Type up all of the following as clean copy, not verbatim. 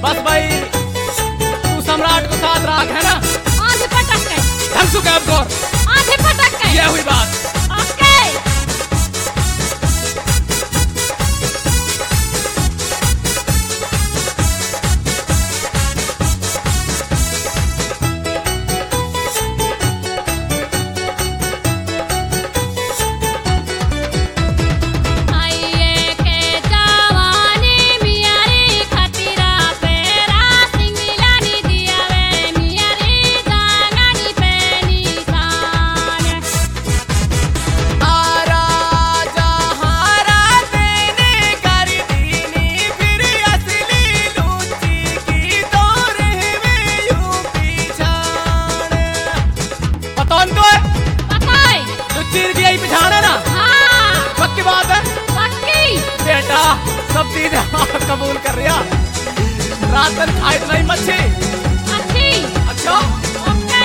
बस भाई तू सम्राट को साथ रख है ना। आधे पटक के ढंग से कैब कर। आधे पटक के ये हुई बात। ओके सब चीज कबूल कर रहा। रात भर खाए नहीं मच्छी। अच्छा ओके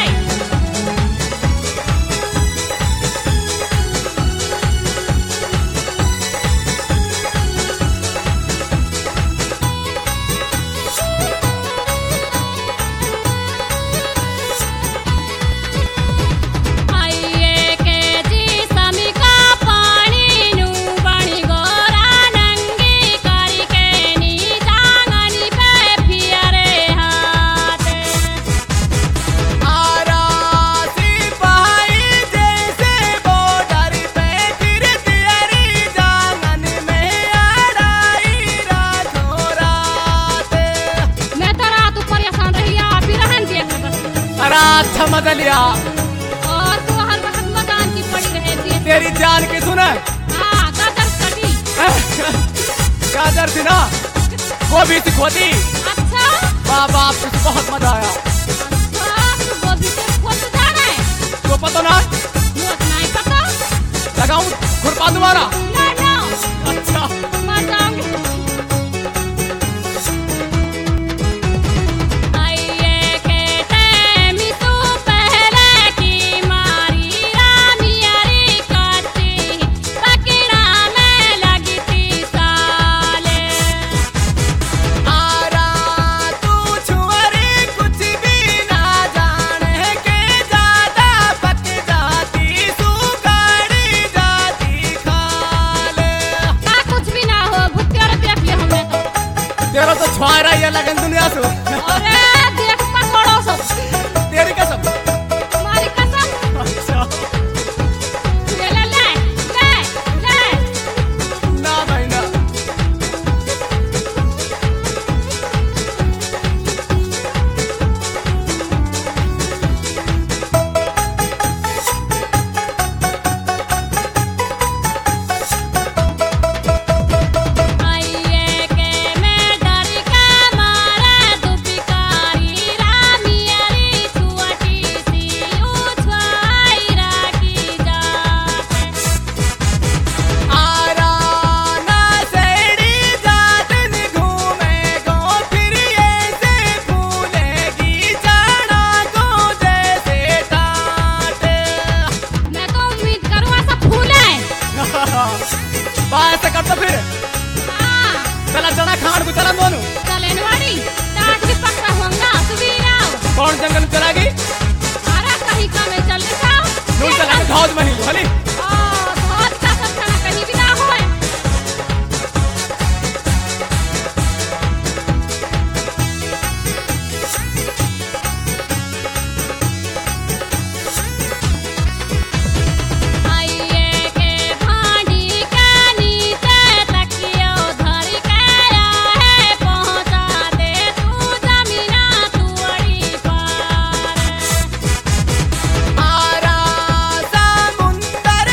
अच्छा मजा लिया और तो हर वक्त मदान की पड़ी रहती। तेरी जान की सुने। हाँ गाजर कटी गाजर थी ना वो भी थी खोदी। अच्छा बाबा आपको बहुत मजा आया। वो भी खोद जाना है तो पता ना नहीं पता लगाऊं खुरपा दोबारा। ना अच्छा मजा तेरा तो छुआ रहा है लगन दुनिया से। अरे देख पकड़ो सब तेरी कसम। तुम्हारी कसम। अच्छा ले ले ले ले ले ना भाई ना। बाहर से कर तो फिर। चला चना खान को चला दोनों। चले नवाड़ी ताज भी पक्का होगा तू भी आओ। कौन जंगल में चलागी? अरे कहीं का में चल जाओ। नून चला के धौज मही भली। धौज का सब खाना कहीं भी ना होए। आरा समुंदर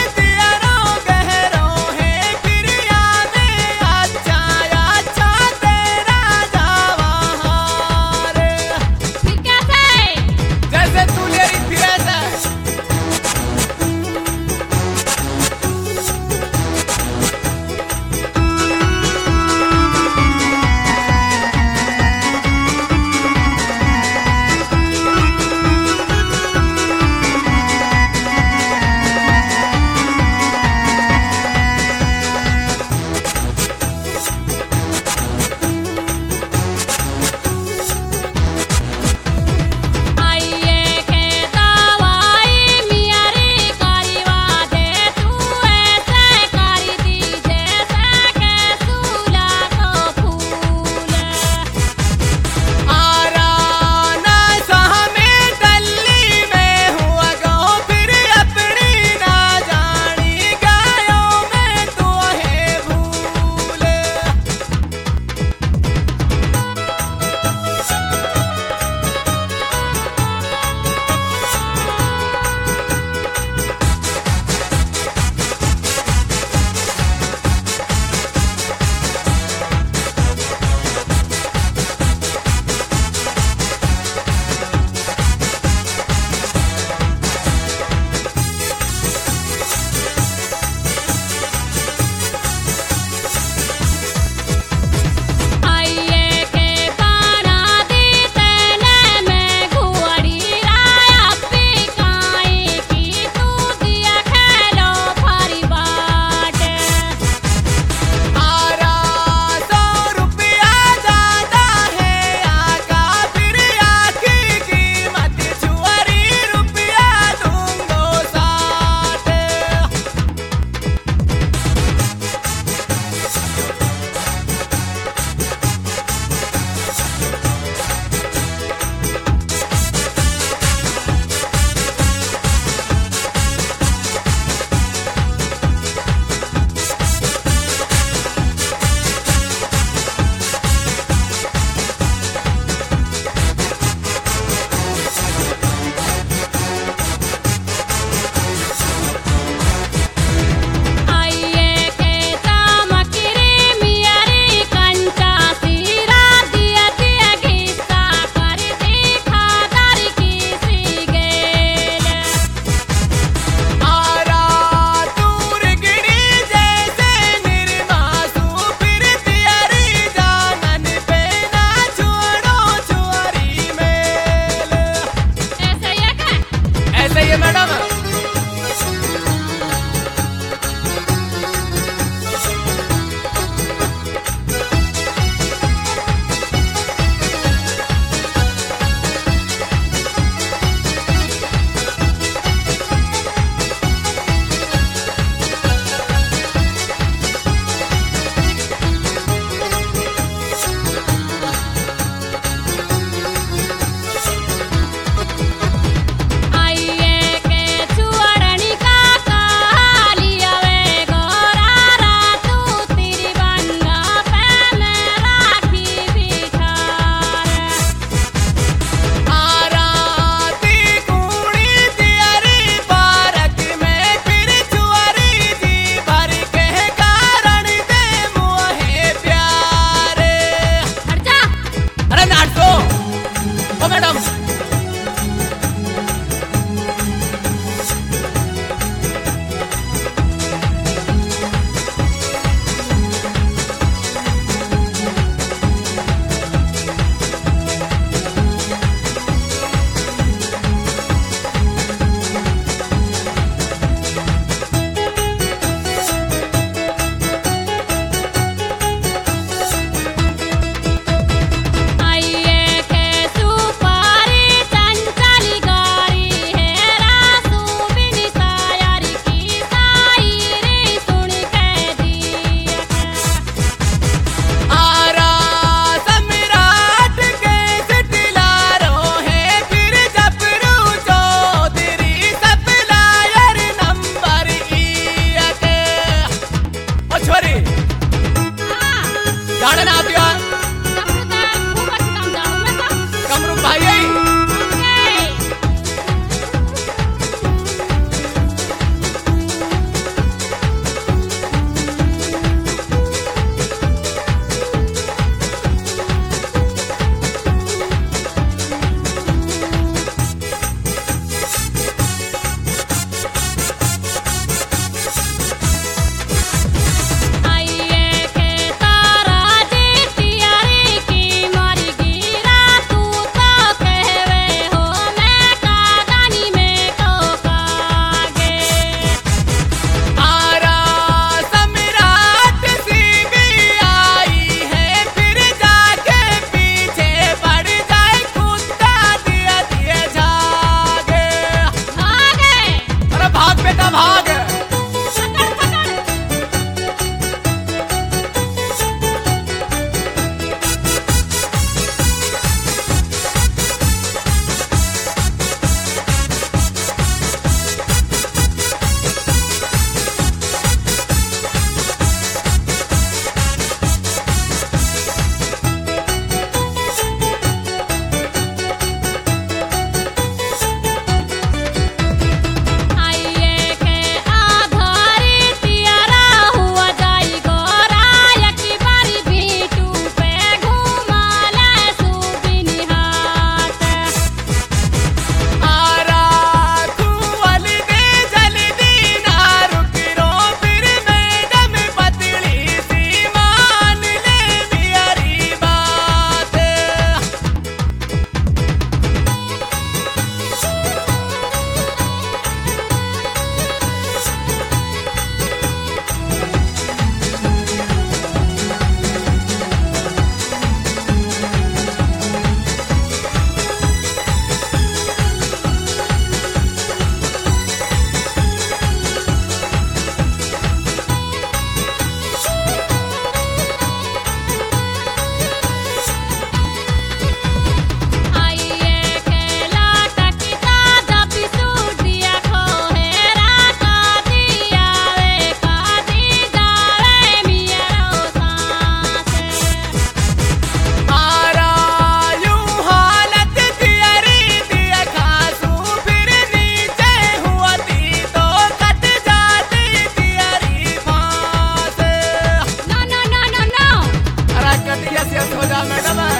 क्या मैडम है?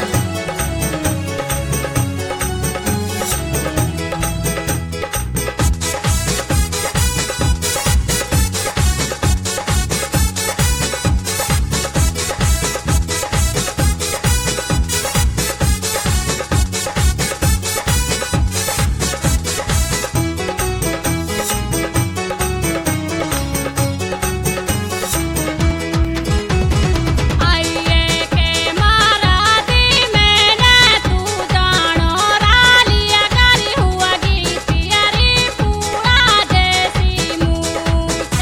आइए के मारा दी मैंने तू जानो रालिया करी हुआ गीतियारी पूरा जैसी मूछ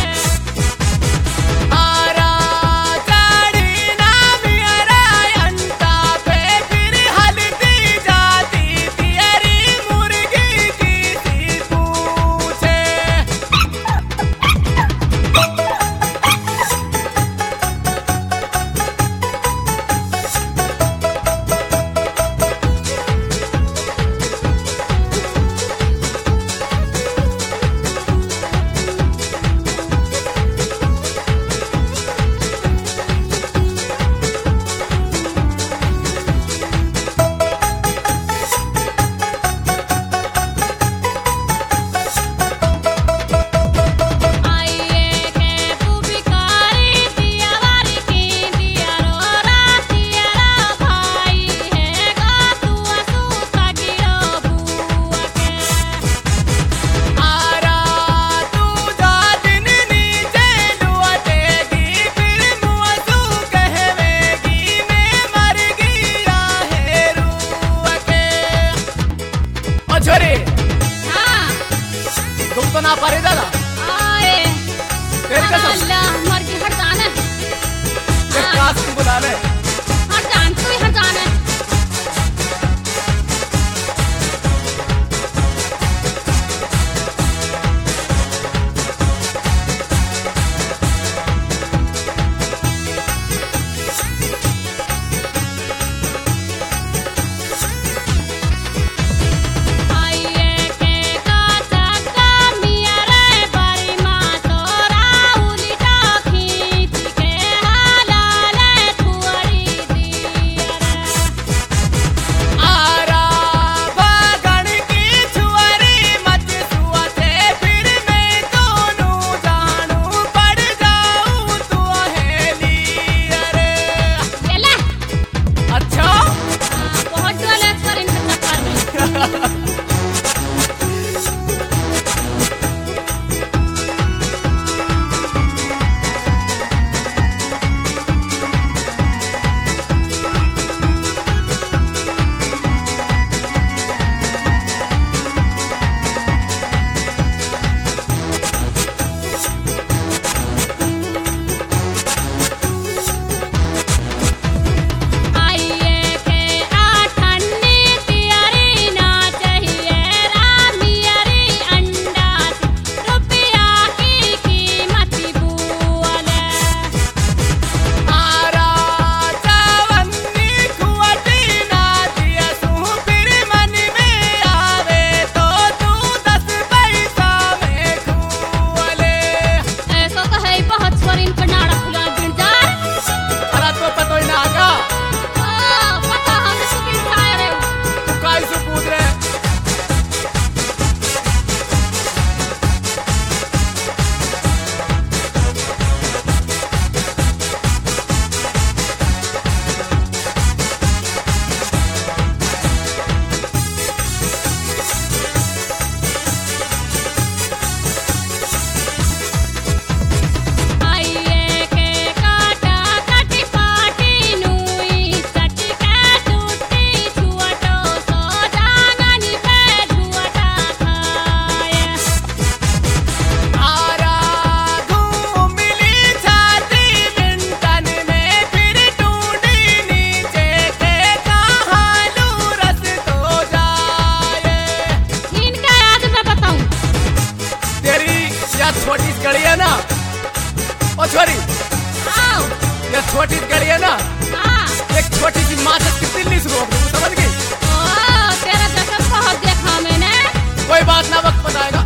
आरा चढ़ी ना मेरा अंता पे फिर हलती जाती तेरी मुर्गी की सी पूछे। आइए के तू भिखारी दिया वारी की दिया रो रातिया भाई है गा तू सूता गिरो बुआ के आरा तू जा दिन नीचे लुटेगी फिर मुँह कहवेगी मैं मर गया है रूह के। ओ छोरी हाँ तुम तो ना पारे दादा आए तेरी कसम अल्लाह मर की हट जाना एक क्लास की बुला ले। हट जान तू ही हट जाना आइए के काचा कमिया रे बड़ी माँ तोरा उल्टा खींच के हाला ले थुअरी दिया रे आरा भगन की छुअरी मत छुअते फिर मैं दोनों जानू पड़ जाऊं तू अहेली रे। ये ले अच्छा बहुत डोले कर इनके चक्कर में आइए के आठन्नी तियारी ना चाहिए रामियारी अंडा रुपया की कीमत बुआले आरा चावन्नी खुअटी ना दिया तू फिर मन में आवे तो तू 10 पैसा में खुअले। ऐसा तो है बहुत स्वरिन पर नाड़ा खुला गिरजार अरे तो पतो ही ना आगा पता हम सुकिल खाए रे तू काई से पूछ रहे। आइए के काटा काटी पाटी नुई सट के टूटी छुअटो सो जांगनी पे छुअटा खाए आरा घूम मिली छाती मिंटन में फिर टूटी नीचे के कहाँ रस तो जाए। इनका याद मैं बताऊं तेरी या छोटी सी गड़ी है ना ओ छोरी आओ या छोटी सी गड़ी है ना हाँ एक छोटी सी माचिस की तिल्ली से रोक दूँ समझ गई। ओ तेरा जैसा बहुत देखा मैंने कोई बात ना वक्त बताएगा।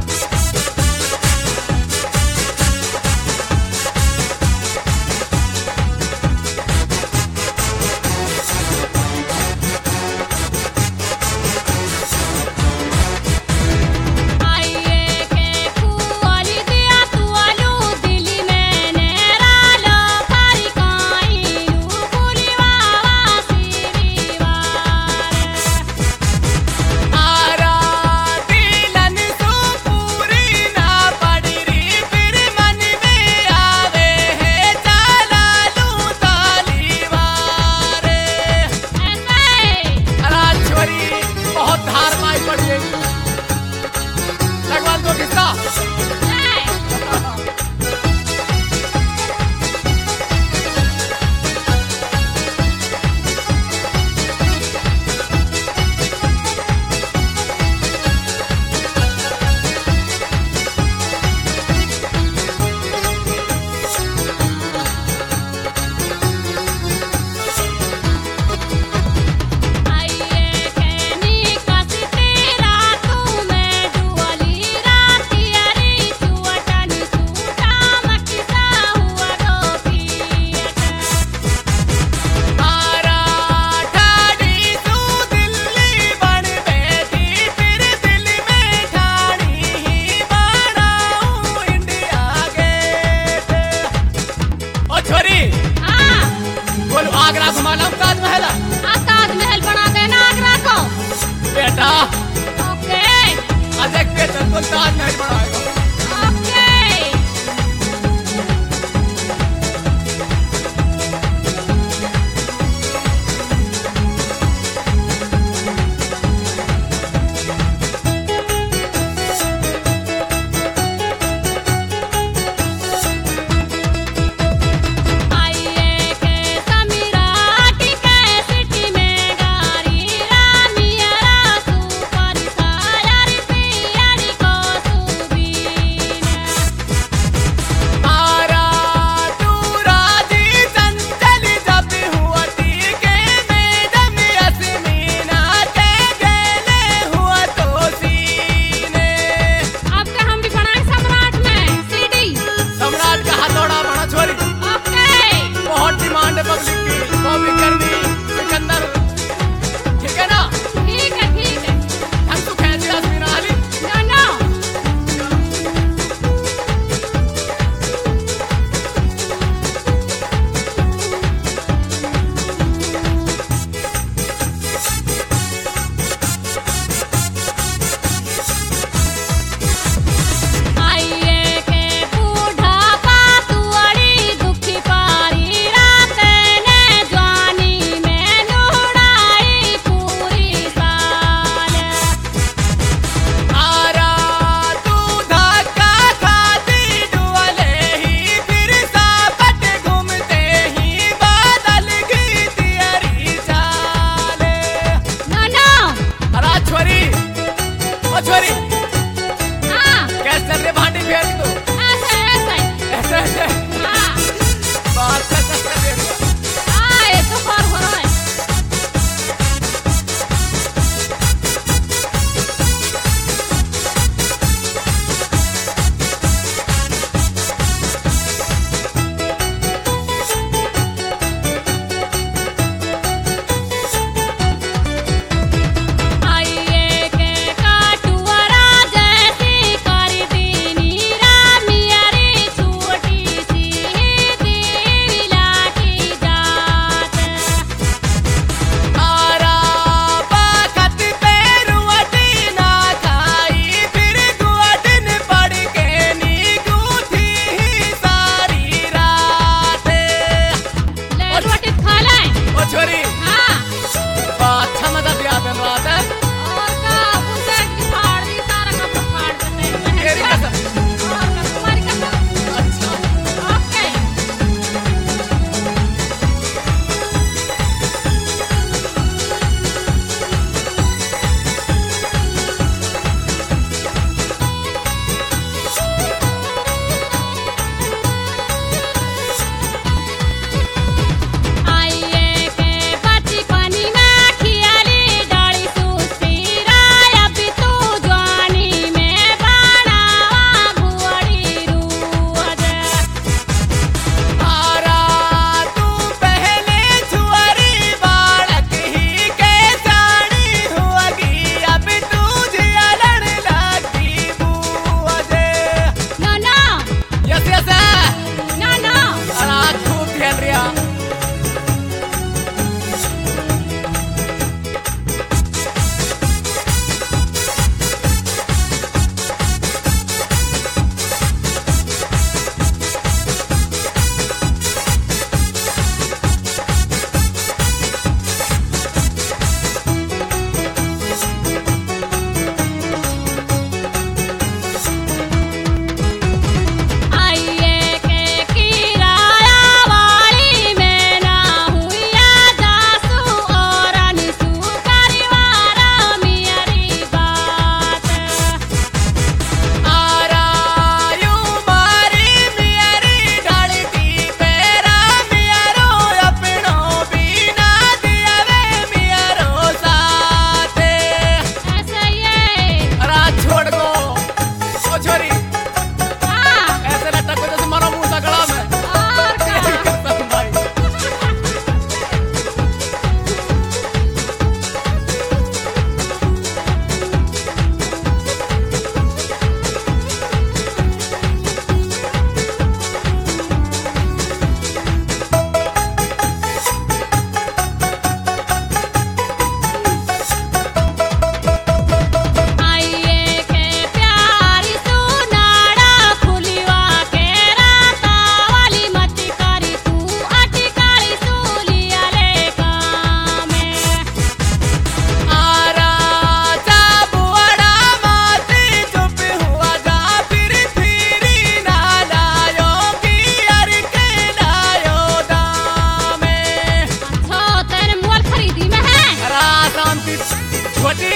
की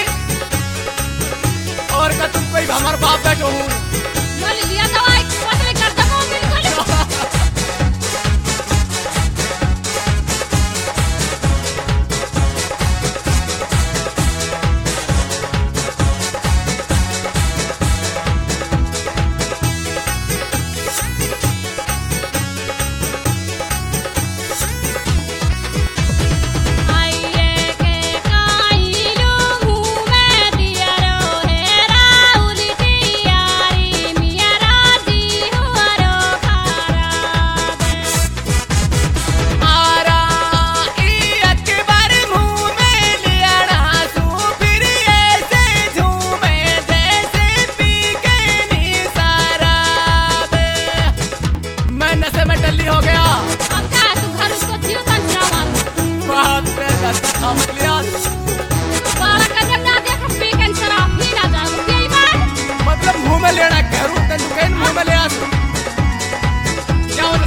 और का तुम कोई हमारे बाप बैठो हूँ बोल लिया दवाई पतले कर दबो बिल्कुल मतलब मुंह में लेना कह रू तेन कहीं मुंह में ले आ क्या हो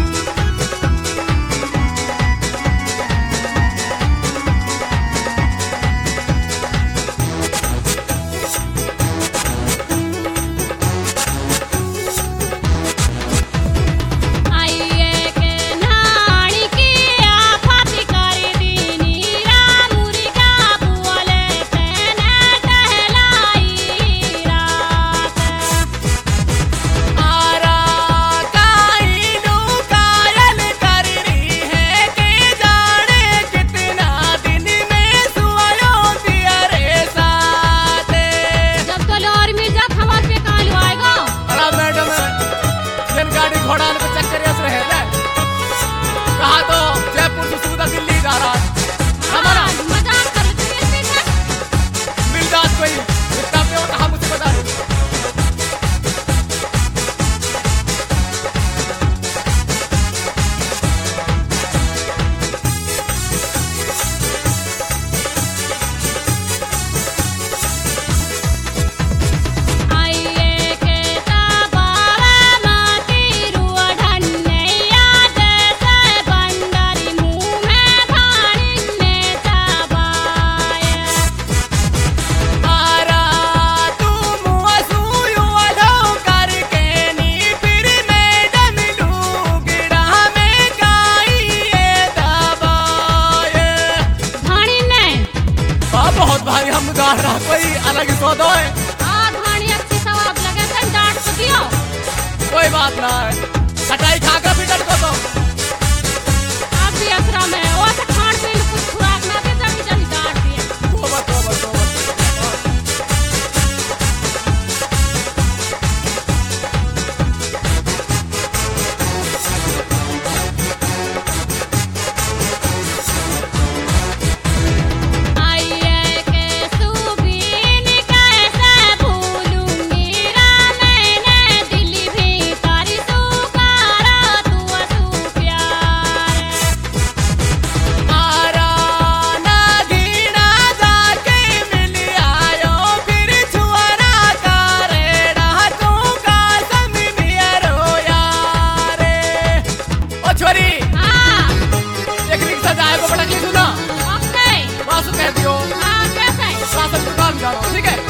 कोई अलग ही सौदा है धानी अच्छी सवाब लगे तो डांट तो दियो कोई बात ना है कटाई खाकर भी डट को तो आप भी असरा में वो से खान पीन कुछ खुराक ना दे जल्दी जल्दी डांट दिए तोबा ठीक है।